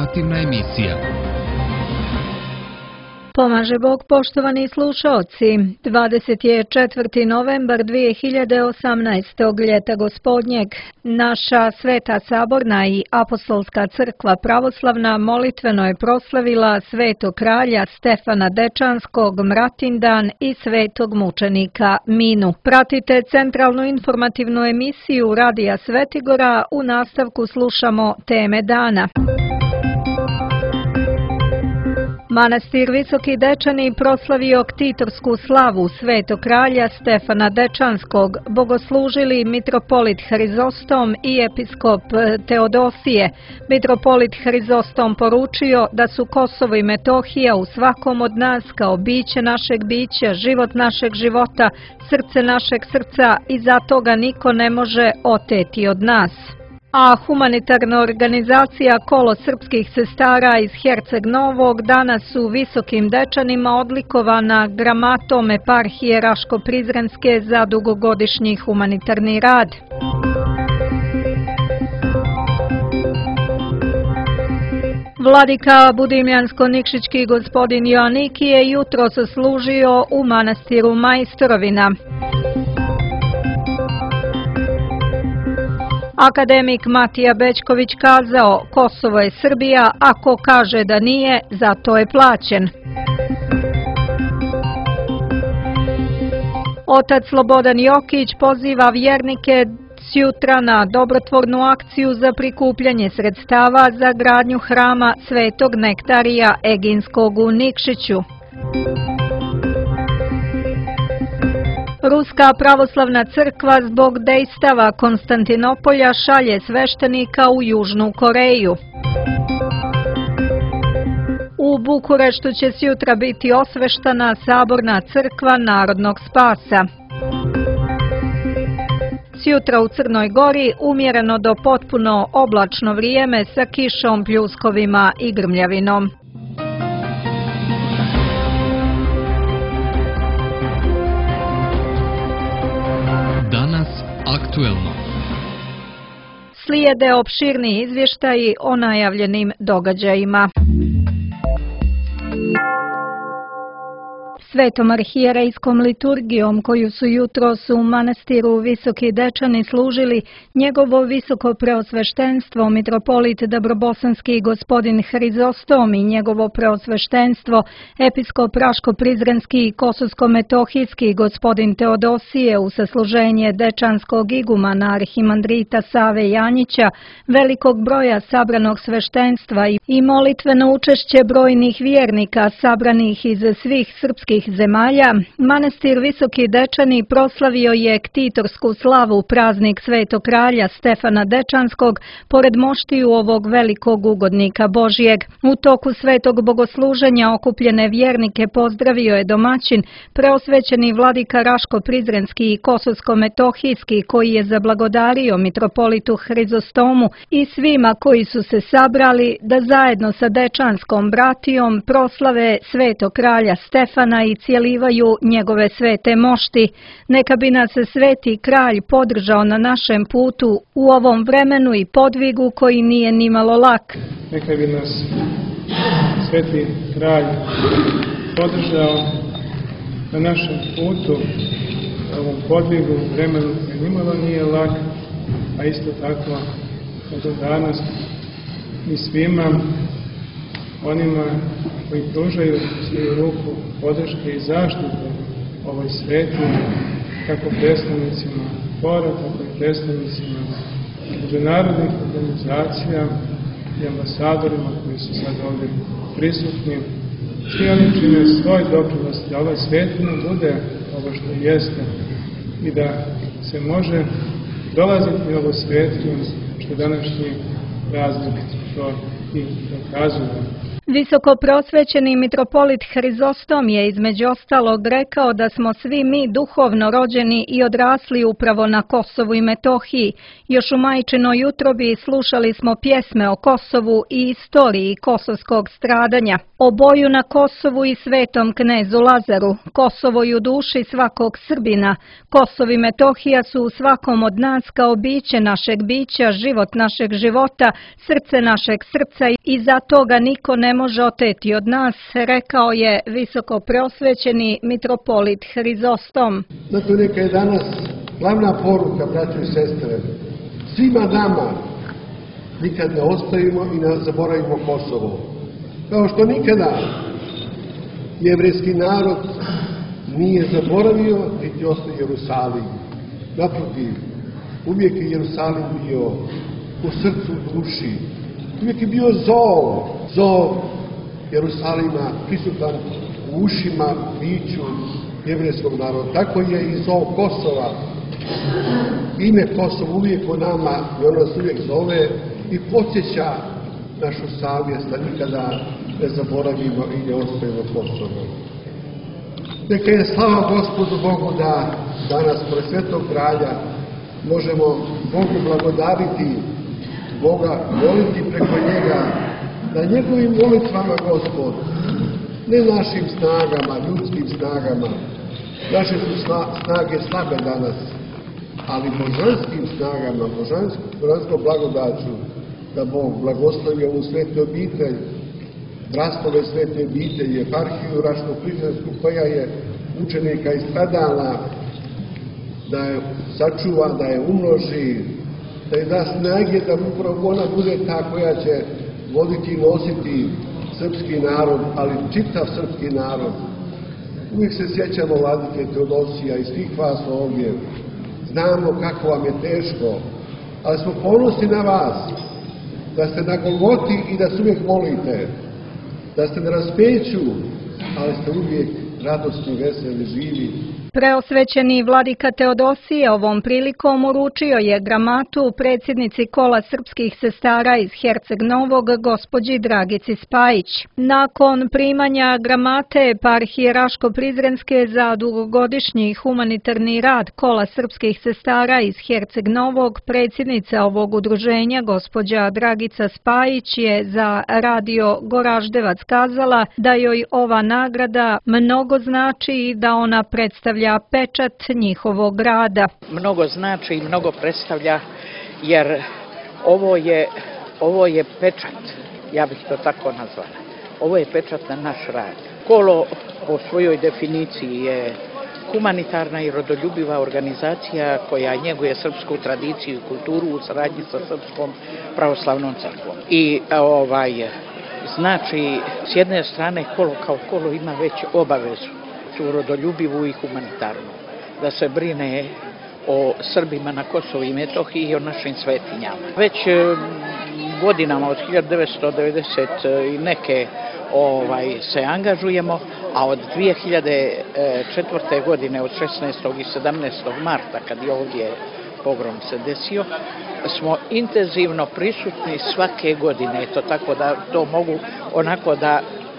informativna emisija. Pomaže Bog, poštovani slušaoci. 24. novembar 2018. ljeta gospodnjeg. Naša Sveta Saborna i Apostolska crkva pravoslavna molitveno je proslavila svetog kralja Stefana Dečanskog Mratindan i svetog mučenika Minu. Pratite centralnu informativnu emisiju Radija Svetigora. U nastavku slušamo teme dana. Manastir Visoki Dečani proslavio ktitorsku slavu svetog kralja Stefana Dečanskog, bogoslužili mitropolit Hrizostom i episkop Teodosije. Mitropolit Hrizostom poručio da su Kosovo i Metohija u svakom od nas kao biće našeg bića, život našeg života, srce našeg srca i zato ga niko ne može oteti od nas. A humanitarna organizacija Kolo srpskih sestara iz Herceg Novog danas u Visokim Dečanima odlikovana gramatom eparhije Raško-Prizrenske za dugogodišnji humanitarni rad. Vladika Budimljansko-Nikšićki gospodin Joaniki je jutros služio u manastiru Majstorovina. Akademik Matija Bećković kazao: Kosovo je Srbija, ako kaže da nije, zato je plaćen. Otac Slobodan Jokić poziva vjernike sjutra na dobrotvornu akciju za prikupljanje sredstava za gradnju hrama Svetog Nektarija Eginskog u Nikšiću. Ruska pravoslavna crkva zbog dejstava Konstantinopolja šalje sveštenika u Južnu Koreju. U Bukureštu će sjutra biti osveštana Saborna crkva Narodnog spasa. Sjutra u Crnoj Gori umjereno do potpuno oblačno vrijeme sa kišom, pljuskovima i grmljavinom. Danas aktuelno. Slijede opširni izvještaji o najavljenim događajima. Svetom arhijerejskom liturgijom koju su jutros u manastiru Visoki Dečani služili njegovo visoko preosveštenstvo mitropolit Dabrobosanski gospodin Hrizostom i njegovo preosveštenstvo episkop Raško-Prizrenski i Kosovsko-Metohijski gospodin Teodosije u sasluženje Dečanskog igumana arhimandrita Save Janjića, velikog broja sabranog sveštenstva i molitveno učešće brojnih vjernika sabranih iz svih srpskih zemalja, manastir Visoki Dečani proslavio je ktitorsku slavu praznik svetog kralja Stefana Dečanskog pored moštiju ovog velikog ugodnika Božijeg. U toku svetog bogosluženja okupljene vjernike pozdravio je domaćin, preosvećeni vladika Raško-Prizrenski i Kosovsko-Metohijski koji je zablagodario mitropolitu Hrizostomu i svima koji su se sabrali da zajedno sa Dečanskom bratijom proslave svetog kralja Stefana i cijelivaju njegove svete mošti. Neka bi nas sveti kralj podržao na našem putu u ovom vremenu i podvigu koji nije nimalo lak. Neka bi nas sveti kralj podržao na našem putu u ovom podvigu u vremenu koji nimalo nije lak, a isto tako do danas i svima onima koji pružaju svoju ruku podrške i zaštite ovoj sveti, kako predstavnicima KFOR-a, tako i predstavnicima međunarodnih organizacija i ambasadorima koji su sad ovdje prisutni. Svi oni čine svoj doprinos da ova svetina bude ovo što jeste i da se može dolaziti na ovu svetinu što današnji praznik to i dokazuje. Visoko prosvećeni mitropolit Hrizostom je između ostalog rekao da smo svi mi duhovno rođeni i odrasli upravo na Kosovu i Metohiji. Još u majčinoj utrobi slušali smo pjesme o Kosovu i istoriji kosovskog stradanja, o boju na Kosovu i svetom knezu Lazaru. Kosovo je u duši svakog Srbina. Kosovo i Metohija su u svakom od nas kao biće našeg bića, život našeg života, srce našeg srca i zato ga niko ne može oteti od nas, rekao je visoko prosvećeni mitropolit Hrizostom. Zato neka je danas glavna poruka, braćo i sestre, svima nama: nikad ne ostavimo i ne zaboravimo Kosovo. Kao što nikada jevrejski narod nije zaboravio niti ostaje Jerusalim. Naprotiv, uvijek je Jerusalim bio u srcu, duši. Uvijek je bio zov Jerusalima prisutan u ušima, biću jevrejskog naroda. Tako je i zov Kosova. Ime Kosovo uvijek o nama i ono nas uvijek zove i podsjeća našu savjest da nikada ne zaboravimo i ne ostavimo Kosovo. Neka je slava Gospodu Bogu da danas pored Svetog Kralja možemo Bogu blagodariti, Boga moliti preko njega, da njegovim molitvama, Gospod, ne našim snagama, ljudskim snagama, naše su snage slabe danas, ali božanskim snagama, božanskom blagodaću, da Bog blagoslovi ovu svetu obitelj, bratstove svete obitelji, eparhiju Raško-Pližansku, koja je učenika istradala, da je sačuva, da je umnoži, da je da snage da upravo ona bude ta koja će voditi i nositi srpski narod, ali čitav srpski narod. Uvijek se sjećamo vladike Teodosija i svih vas ovdje. Znamo kako vam je teško, ali smo ponosni na vas, da ste na Golgoti i da se uvijek molite, da ste na raspeću, ali ste uvijek radosni, veseli, živi. Preosvećeni vladika Teodosije ovom prilikom uručio je gramatu predsjednici Kola srpskih sestara iz Herceg Novog, gospođi Dragici Spajić. Nakon primanja gramate eparhije Raško-Prizrenske za dugogodišnji humanitarni rad Kola srpskih sestara iz Herceg Novog, predsjednica ovog udruženja, gospođa Dragica Spajić, je za radio Goraždevac kazala da joj ova nagrada mnogo znači i da ona predstavlja pečat njihovog rada. Mnogo znači i mnogo predstavlja, jer ovo je pečat, ja bih to tako nazvala. Ovo je pečat na naš rad. Kolo po svojoj definiciji je humanitarna i rodoljubiva organizacija koja njeguje srpsku tradiciju i kulturu u saradnji sa Srpskom pravoslavnom crkvom. I znači, s jedne strane, kolo kao kolo ima već obavezu rodoljubivu i humanitarnu, da se brine o Srbima na Kosovu i Metohiji i o našim svetinjama. Već godinama od 1990 i neke se angažujemo, a od 2004. godine, od 16. i 17. marta, kad je ovdje pogrom se desio, smo intenzivno prisutni svake godine. Eto, tako da to mogu onako da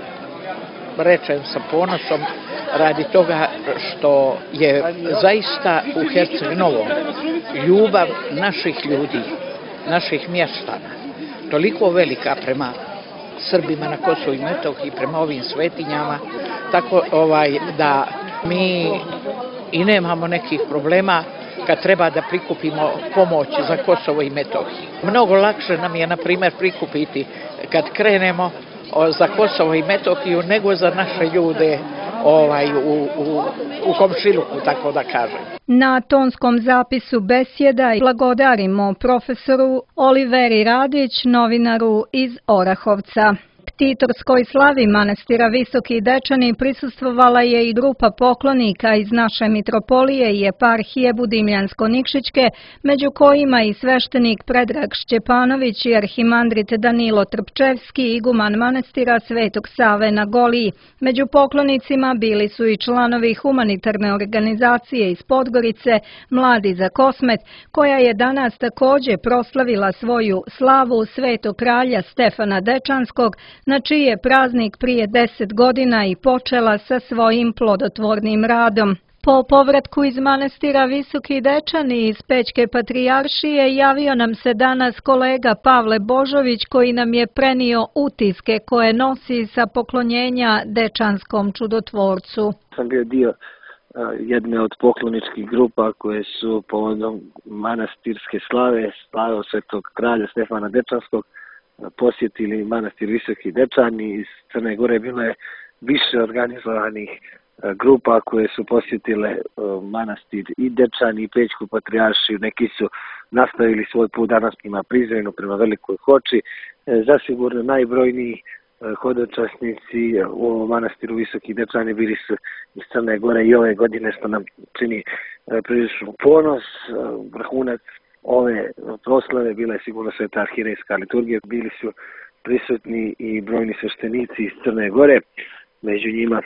rečem sa ponosom, radi toga što je zaista u Herceg Novom ljubav naših ljudi, naših mještana, toliko velika prema Srbima na Kosovu i Metohiji, prema ovim svetinjama, tako da mi i nemamo nekih problema kad treba da prikupimo pomoć za Kosovo i Metohiju. Mnogo lakše nam je, na primjer, prikupiti kad krenemo za Kosovo i Metohiju nego za naše ljude u komšiluku, tako da kažem. Na tonskom zapisu besjeda blagodarimo profesoru Oliveri Radić, novinaru iz Orahovca. Ktitorskoj slavi manastira Visoki Dečani prisustvovala je i grupa poklonika iz naše mitropolije i eparhije Budimljansko-Nikšićke, među kojima i sveštenik Predrag Šćepanović i arhimandrit Danilo Trpčevski, iguman manastira Svetog Save na Goliji. Među poklonicima bili su i članovi humanitarne organizacije iz Podgorice, Mladi za Kosmet, koja je danas također proslavila svoju slavu Svetog kralja Stefana Dečanskog na čiji je praznik prije 10 godina i počela sa svojim plodotvornim radom. Po povratku iz manastira Visoki Dečani iz Pećke patrijaršije javio nam se danas kolega Pavle Božović koji nam je prenio utiske koje nosi sa poklonjenja Dečanskom čudotvorcu. Sam bio dio jedne od pokloničkih grupa koje su povodom manastirske slave Svetog kralja Stefana Dečanskog posjetili manastir Visoki Dečani iz Crne Gore. Bilo je više organizovanih grupa koje su posjetile manastir i Dečani i Pećku patrijaršiju. Neki su nastavili svoj put danas prema Prizrenu, prema Velikoj Hoči. Zasigurno najbrojniji hodočasnici u ovom manastiru Visoki Dečani bili su iz Crne Gore i ove godine, što nam čini prilično ponos. Vrhunac ove proslave bila je sigurno Sveta arhirejska liturgija. Bili su prisutni i brojni sveštenici iz Crne Gore, među njima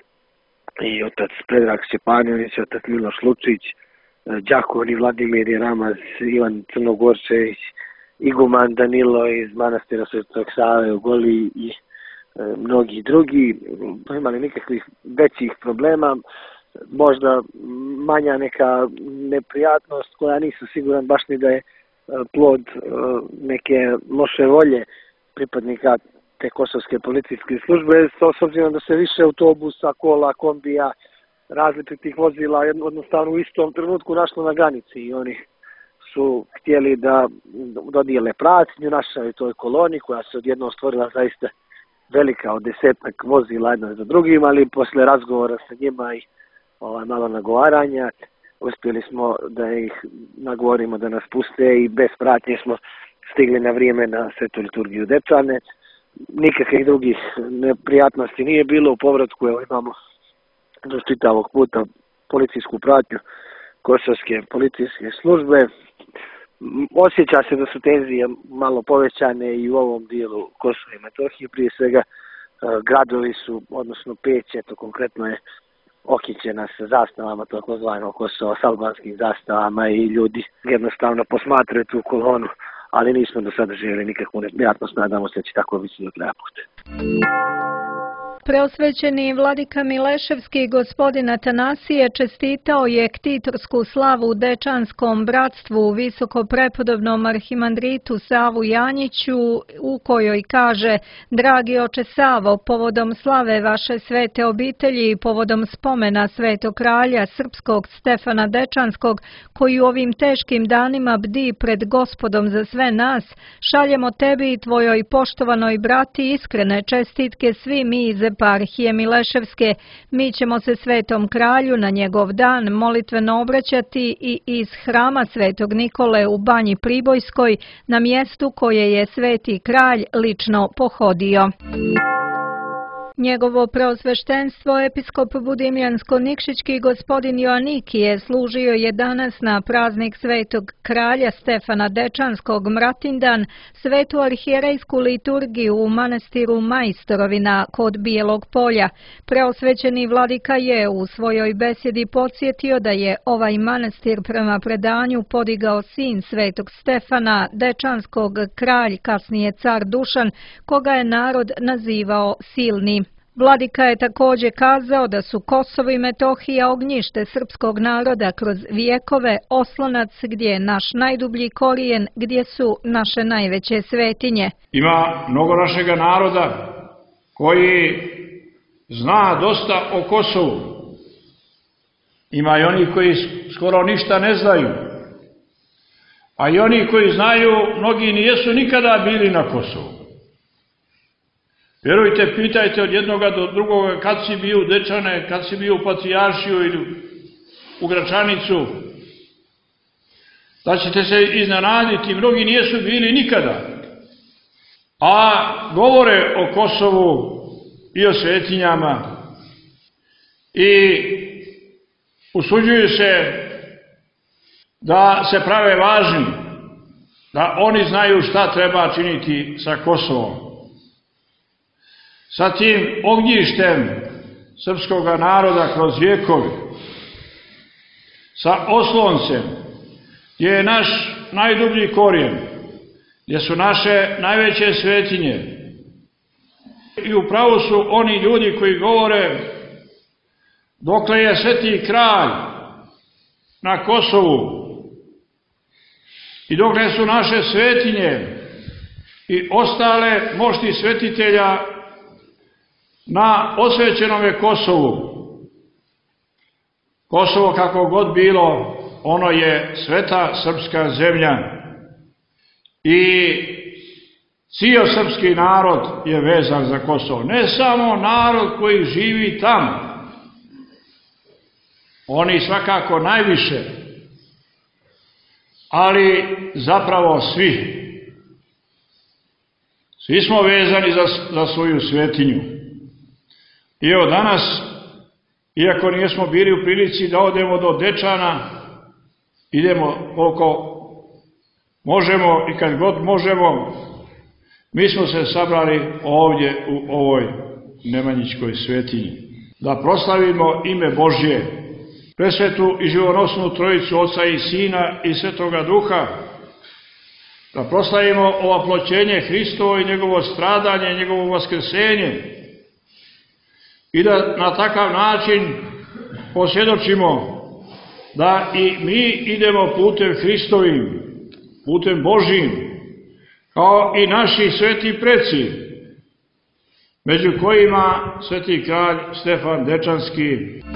i otac Predrag Šćepanović, otac Miloš Lučić, đakoni Vladimir Jeramaz, Ivan Crnogorčević, iguman Danilo iz manastira Svetog Save u Goliji i mnogi drugi. Imali nikakvih većih problema, možda manja neka neprijatnost koja nisam siguran baš ni da je plod neke loše volje pripadnika te kosovske policijske službe, s obzirom da se više autobusa, kola, kombija, različitih vozila jednostavno u istom trenutku našlo na granici i oni su htjeli da dodijele pratnju našoj toj koloni koja se odjednom stvorila zaista velika od 10 vozila jedno za drugim, ali posle razgovora sa njima i malo nagovaranja uspjeli smo da ih nagovorimo da nas puste i bez pratnje smo stigli na vrijeme na Svetu liturgiju Dečane. Nikakvih drugih neprijatnosti nije bilo u povratku, evo imamo do čitavog puta policijsku pratnju kosovske policijske službe. Osjeća se da su tenzije malo povećane i u ovom dijelu Kosova i Metohije. Prije svega gradovi su, odnosno Peć, to konkretno je okićena sa zastavama takozvanog Kosova, s albanskim zastavama i ljudi jednostavno posmatraju tu kolonu, ali nismo do sada živjeli nikakvu neprijatnost, nadamo se da će tako biti do kraja puta. Preosvećeni vladika Mileševski gospodin Atanasije čestitao je ktitorsku slavu Dečanskom bratstvu visokoprepodobnom arhimandritu Savu Janjiću, u kojoj kaže: dragi oče Savo, povodom slave vaše svete obitelji i povodom spomena svetog kralja srpskog Stefana Dečanskog, koji u ovim teškim danima bdi pred Gospodom za sve nas, šaljemo tebi i tvojoj poštovanoj brati iskrene čestitke svi mi iz eparhije Mileševske. Mi ćemo se svetom kralju na njegov dan molitveno obraćati i iz hrama Svetog Nikole u Banji Pribojskoj, na mjestu koje je sveti kralj lično pohodio. Njegovo preosveštenstvo episkop Budimljansko-Nikšićki gospodin Joannikije služio je danas na praznik svetog kralja Stefana Dečanskog Mratindan svetu arhijerejsku liturgiju u manastiru Majstorovina kod Bijelog polja. Preosvećeni vladika je u svojoj besjedi podsjetio da je ovaj manastir prema predanju podigao sin svetog Stefana Dečanskog, kralj, kasnije car Dušan, koga je narod nazivao silni. Vladika je također kazao da su Kosovo i Metohija ognjište srpskog naroda kroz vijekove, oslonac gdje je naš najdublji korijen, gdje su naše najveće svetinje. Ima mnogo našega naroda koji zna dosta o Kosovu. Ima i oni koji skoro ništa ne znaju. A i oni koji znaju, mnogi nijesu nikada bili na Kosovu. Vjerujte, pitajte od jednoga do drugoga kad si bio u Dečane, kad si bio u Patrijaršiju ili u Gračanicu, da ćete se iznenaditi, mnogi nijesu bili nikada. A govore o Kosovu i o svetinjama i usuđuju se da se prave važni, da oni znaju šta treba činiti sa Kosovom. Sa tim ognjištem srpskog naroda kroz vjekove, sa osloncem gdje je naš najdublji korijen, gdje su naše najveće svetinje, I upravo su oni ljudi koji govore dokle je sveti kralj na Kosovu i dokle su naše svetinje i ostale mošti svetitelja na osvećenome Kosovu. Kosovo, kako god bilo, ono je sveta srpska zemlja i cijel srpski narod je vezan za Kosovo. Ne samo narod koji živi tamo, oni svakako najviše, ali zapravo svi. Svi smo vezani za svoju svetinju. I evo danas, iako nismo bili u prilici da odemo do Dečana, idemo koliko možemo i kad god možemo, mi smo se sabrali ovdje u ovoj Nemanjićkoj svetinji. Da proslavimo ime Božje, presvetu i živonosnu trojicu Oca i Sina i Svetoga Duha, da proslavimo ovaploćenje Hristovo i njegovo stradanje, njegovo vaskrsenje i da na takav način posvjedočimo da i mi idemo putem Hristovim, putem Božjim, kao i naši sveti preci, među kojima sveti kralj Stefan Dečanski.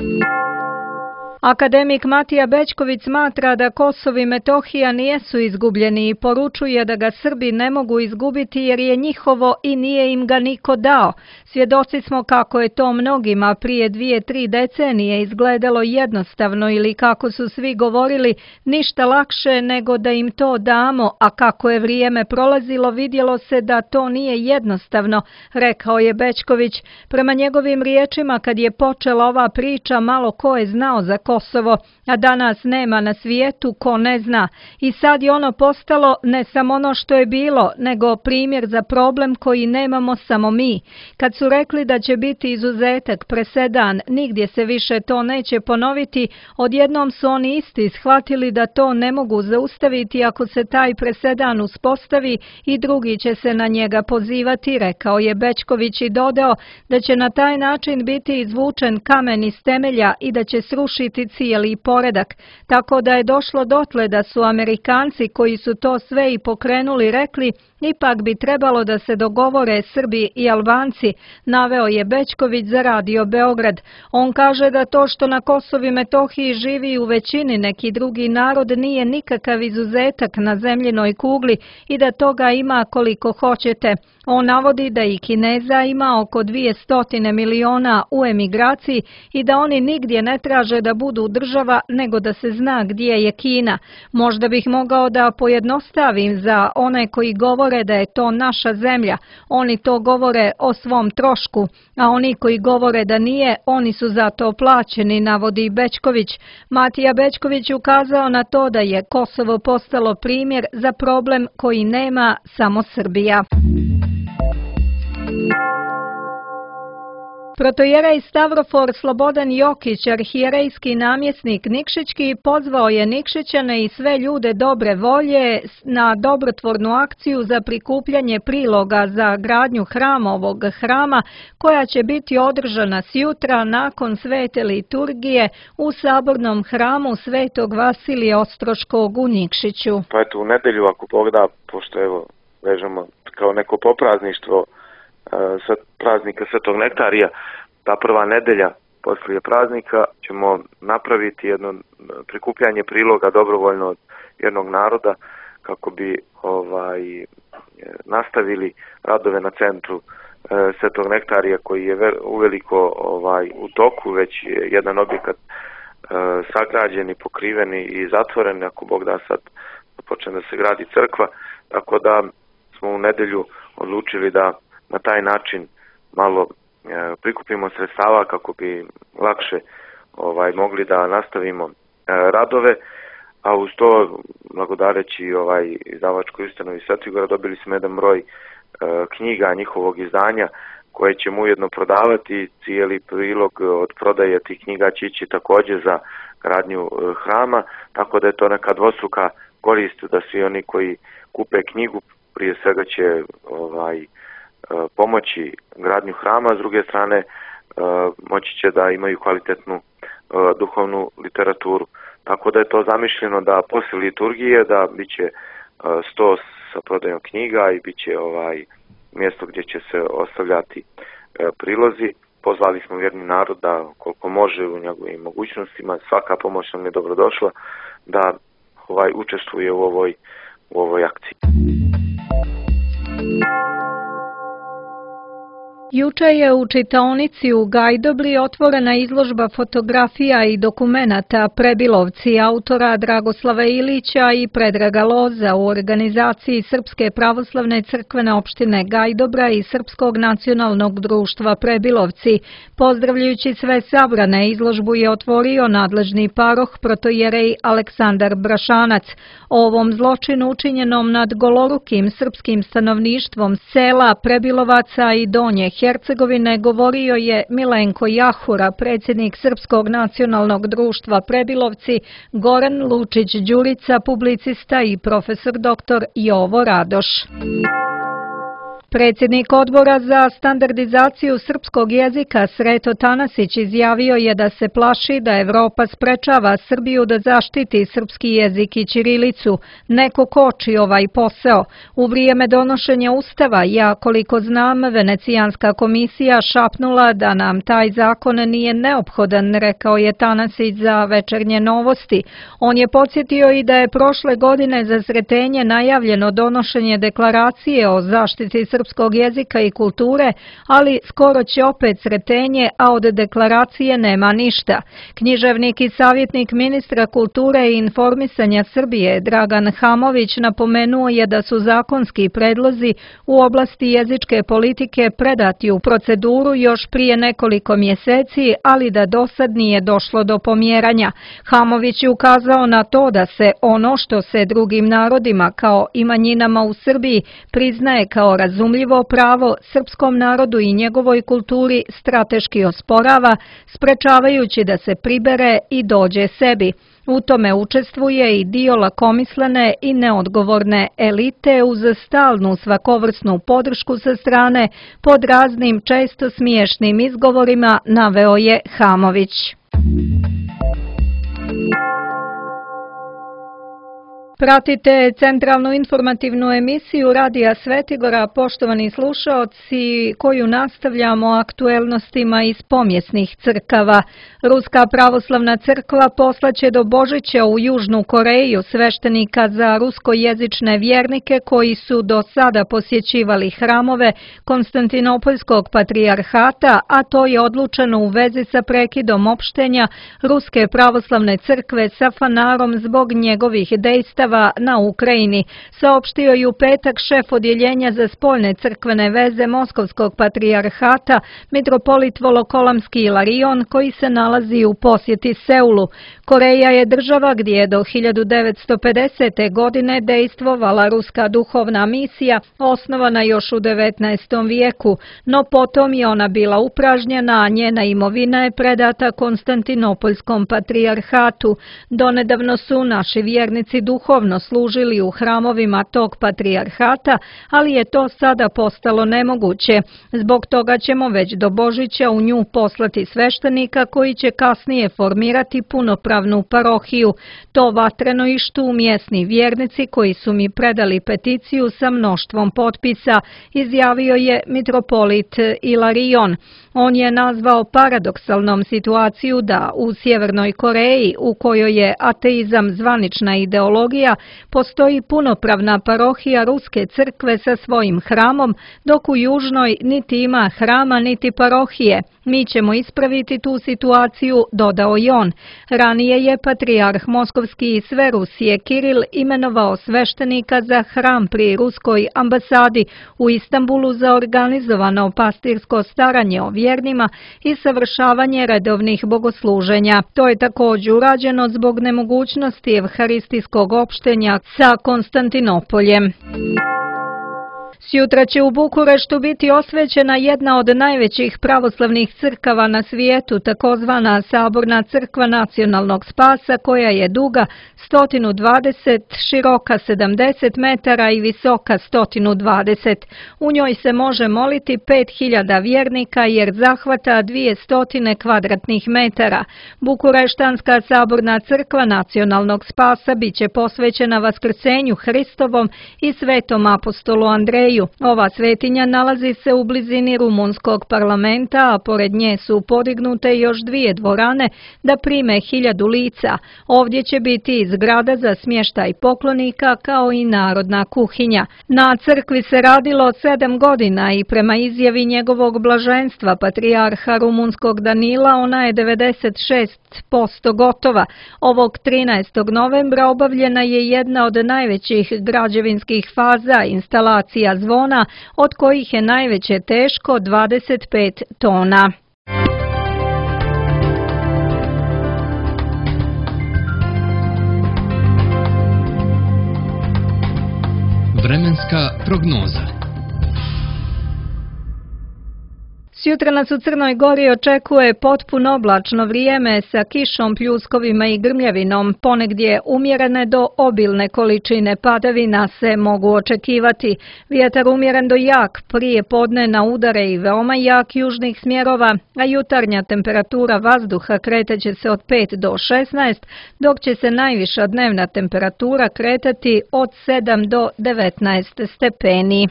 Akademik Matija Bećković smatra da Kosovo i Metohija nijesu izgubljeni i poručuje da ga Srbi ne mogu izgubiti jer je njihovo i nije im ga niko dao. Svjedoci smo kako je to mnogima prije 2-3 decenije izgledalo jednostavno ili kako su svi govorili ništa lakše nego da im to damo, a kako je vrijeme prolazilo vidjelo se da to nije jednostavno, rekao je Bećković. Prema njegovim riječima kad je počela ova priča malo ko je znao za Kosovo, a danas nema na svijetu ko ne zna. I sad je ono postalo ne samo ono što je bilo, nego primjer za problem koji nemamo samo mi. Kad su rekli da će biti izuzetak, presedan, nigdje se više to neće ponoviti, odjednom su oni isti shvatili da to ne mogu zaustaviti ako se taj presedan uspostavi i drugi će se na njega pozivati, rekao je Bećković i dodao da će na taj način biti izvučen kamen iz temelja i da će srušiti cijeli poredak. Tako da je došlo dotle da su Amerikanci koji su to sve i pokrenuli rekli ipak bi trebalo da se dogovore Srbi i Albanci, naveo je Bećković za Radio Beograd. On kaže da to što na Kosovu i Metohiji živi u većini neki drugi narod nije nikakav izuzetak na zemljinoj kugli i da toga ima koliko hoćete. On navodi da i Kineza ima oko 200 miliona u emigraciji i da oni nigdje ne traže da budu država nego da se zna gdje je Kina. Možda bih mogao da pojednostavim za one koji govore da je to naša zemlja. Oni to govore o svom trošku, a oni koji govore da nije, oni su za to plaćeni, navodi Bećković. Matija Bećković ukazao na to da je Kosovo postalo primjer za problem koji nema samo Srbija. Protojerej Stavrofor Slobodan Jokić, arhijerejski namjesnik Nikšićki, pozvao je Nikšićane i sve ljude dobre volje na dobrotvornu akciju za prikupljanje priloga za gradnju hramovog hrama, koja će biti održana sjutra nakon svete liturgije u sabornom hramu Svetog Vasilija Ostroškog u Nikšiću. Pa eto, u nedelju, ako Bog da, pošto evo vežemo kao neko poprazništvo praznika Svetog Nektarija, ta prva nedelja poslije praznika ćemo napraviti jedno prikupljanje priloga dobrovoljno od jednog naroda kako bi nastavili radove na centru Svetog Nektarija koji je uveliko u toku, već je jedan objekat sagrađen i pokriven i zatvoren, ako Bog da sad počne da se gradi crkva, tako da smo u nedelju odlučili da na taj način malo prikupimo sredstava kako bi lakše mogli da nastavimo radove, a uz to, blagodareći izdavačkoj ustanovi Svetogora, dobili smo jedan broj knjiga njihovog izdanja koje ćemo ujedno prodavati. Cijeli prilog od prodaje tih knjiga će ići također za gradnju hrama, tako da je to neka dvostruka korist, da svi oni koji kupe knjigu prije svega će pomoći gradnju hrama, s druge strane moći će da imaju kvalitetnu duhovnu literaturu. Tako da je to zamišljeno da poslije liturgije da bit će sto sa prodajom knjiga i bit će mjesto gdje će se ostavljati prilozi. Pozvali smo vjerni narod da koliko može u njegovim mogućnostima, svaka pomoć nam je dobrodošla, da učestvuje u ovoj akciji. Juče je u čitaonici u Gajdobri otvorena izložba fotografija i dokumenata Prebilovci autora Dragoslava Ilića i Predraga Loza u organizaciji Srpske pravoslavne crkvene opštine Gajdobra i Srpskog nacionalnog društva Prebilovci. Pozdravljajući sve sabrane, izložbu je otvorio nadležni paroh protojerej Aleksandar Brašanac. O ovom zločinu učinjenom nad golorukim srpskim stanovništvom sela Prebilovaca i Donje Hercegovine govorio je Milenko Jahura, predsjednik Srpskog nacionalnog društva Prebilovci, Goran Lučić-Đurica, publicista i profesor dr. Jovo Radoš. Predsjednik odbora za standardizaciju srpskog jezika Sreto Tanasić izjavio je da se plaši da Evropa sprečava Srbiju da zaštiti srpski jezik i ćirilicu. Neko koči ovaj posao. U vrijeme donošenja Ustava, ja koliko znam, Venecijanska komisija šapnula da nam taj zakon nije neophodan, rekao je Tanasić za Večernje novosti. On je podsjetio i da je prošle godine za Sretenje najavljeno donošenje deklaracije o zaštiti srpskog jezika i kulture, ali skoro će opet Sretenje, a od deklaracije nema ništa. Književnik i savjetnik ministra kulture i informisanja Srbije Dragan Hamović napomenuo je da su zakonski predlozi u oblasti jezičke politike predati u proceduru još prije nekoliko mjeseci, ali da dosad nije došlo do pomjeranja. Hamović je ukazao na to da se ono što se drugim narodima kao i manjinama u Srbiji priznaje kao razumljivo pravo, srpskom narodu i njegovoj kulturi strateški osporava, sprečavajući da se pribere i dođe sebi. U tome učestvuje i dio lakomislene i neodgovorne elite uz stalnu svakovrsnu podršku sa strane pod raznim često smiješnim izgovorima, naveo je Hamović. Pratite centralnu informativnu emisiju Radija Svetigora, poštovani slušaoci, koju nastavljamo aktuelnostima iz pomjesnih crkava. Ruska pravoslavna crkva poslaće do Božića u Južnu Koreju sveštenika za ruskojezične vjernike koji su do sada posjećivali hramove Konstantinopoljskog patrijarhata, a to je odlučeno u vezi sa prekidom opštenja Ruske pravoslavne crkve sa Fanarom zbog njegovih dejstava na Ukrajini, saopštio je u petak šef odjeljenja za spoljne crkvene veze Moskovskog patrijarhata, mitropolit Volokolamski Ilarion, koji se nalazi u posjeti Seulu. Koreja je država gdje je do 1950. godine dejstvovala ruska duhovna misija, osnovana još u 19. vijeku, no potom je ona bila upražnjena, a njena imovina je predata Konstantinopoljskom patrijarhatu. Donedavno su naši vjernici duhovno služili u hramovima tog patrijarhata, ali je to sada postalo nemoguće. Zbog toga ćemo već do Božića u nju poslati sveštenika koji će kasnije formirati punopravnu parohiju. To vatreno ištu mjesni vjernici koji su mi predali peticiju sa mnoštvom potpisa, izjavio je mitropolit Ilarion. On je nazvao paradoksalnom situaciju da u Sjevernoj Koreji, u kojoj je ateizam zvanična ideologija, postoji punopravna parohija Ruske crkve sa svojim hramom, dok u Južnoj niti ima hrama niti parohije. Mi ćemo ispraviti tu situaciju, dodao je on. Ranije je patrijarh Moskovski i sve Rusije Kiril imenovao sveštenika za hram pri Ruskoj ambasadi u Istanbulu za organizovano pastirsko staranje o vjernima i savršavanje redovnih bogosluženja. To je također urađeno zbog nemogućnosti evharistijskog opštenja sa Konstantinopoljem. Sjutra će u Bukureštu biti osvećena jedna od najvećih pravoslavnih crkava na svijetu, takozvana Saborna crkva nacionalnog spasa, koja je duga 120, široka 70 metara i visoka 120. U njoj se može moliti 5000 vjernika jer zahvata 200 kvadratnih metara. Bukureštanska Saborna crkva nacionalnog spasa biće posvećena Vaskrsenju Hristovom i Svetom apostolu Andreju. Ova svetinja nalazi se u blizini rumunskog parlamenta, a pored nje su podignute još 2 dvorane da prime 1000 lica. Ovdje će biti i zgrada za smještaj poklonika kao i narodna kuhinja. Na crkvi se radilo 7 godina i prema izjavi njegovog blaženstva patrijarha rumunskog Danila ona je 96% gotova. Ovog 13. novembra obavljena je jedna od najvećih građevinskih faza instalacija zvona, od kojih je najveće teško 25 tona. Vremenska prognoza. Sjutra nas u Crnoj Gori očekuje potpuno oblačno vrijeme sa kišom, pljuskovima i grmljavinom. Ponegdje umjerene do obilne količine padavina se mogu očekivati. Vjetar umjeren do jak, prije podne na udare i veoma jak južnih smjerova, a jutarnja temperatura vazduha kretaće se od 5 do 16, dok će se najviša dnevna temperatura kretati od 7 do 19 stepeni.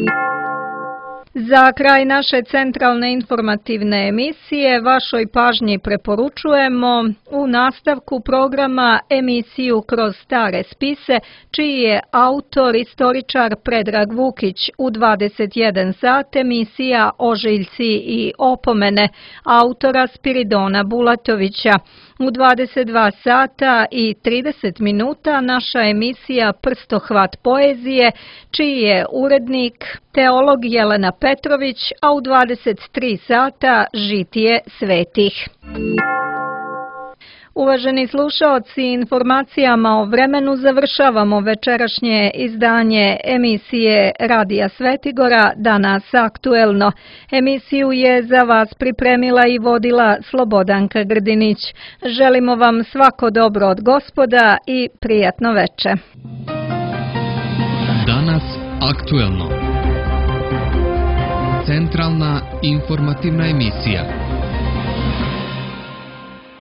Za kraj naše centralne informativne emisije vašoj pažnji preporučujemo u nastavku programa emisiju Kroz stare spise, čiji je autor istoričar Predrag Vukić. U 21 sat emisija Ožiljci i opomene autora Spiridona Bulatovića. U 22 sata i 30 minuta naša emisija Prstohvat poezije, čiji je urednik teolog Jelena Petrović, a u 23 sata Žitije svetih. Uvaženi slušaoci, informacijama o vremenu završavamo večerašnje izdanje emisije Radija Svetigora Danas aktuelno. Emisiju je za vas pripremila i vodila Slobodanka Grdinić. Želimo vam svako dobro od Gospoda i prijatno veče. Danas aktuelno. Centralna informativna emisija.